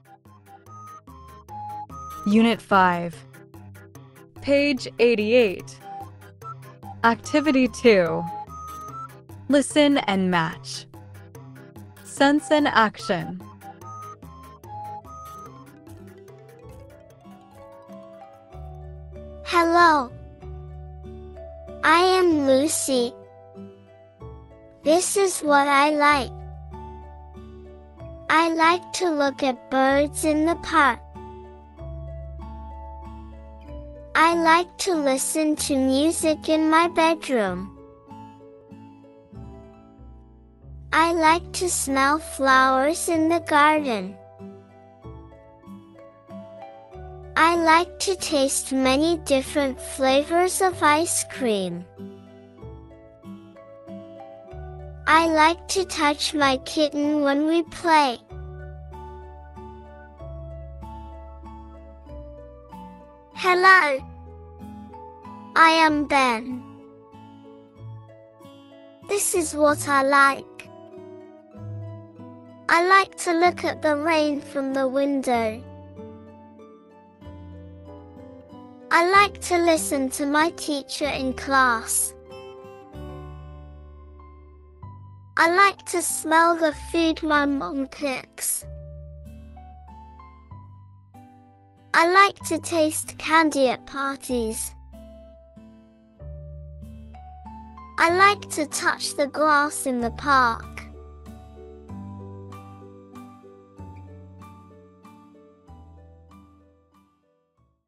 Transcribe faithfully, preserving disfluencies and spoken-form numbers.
Unit five. Page eighty-eight. Activity two. Listen and match. Sense and action. Hello. I am Lucy. This is what I like. I like to look at birds in the park. I like to listen to music in my bedroom. I like to smell flowers in the garden. I like to taste many different flavors of ice cream. I like to touch my kitten when we play. Hello. I am Ben. This is what I like. I like to look at the rain from the window. I like to listen to my teacher in class. I like to smell the food my mom cooks. I like to taste candy at parties. I like to touch the grass in the park.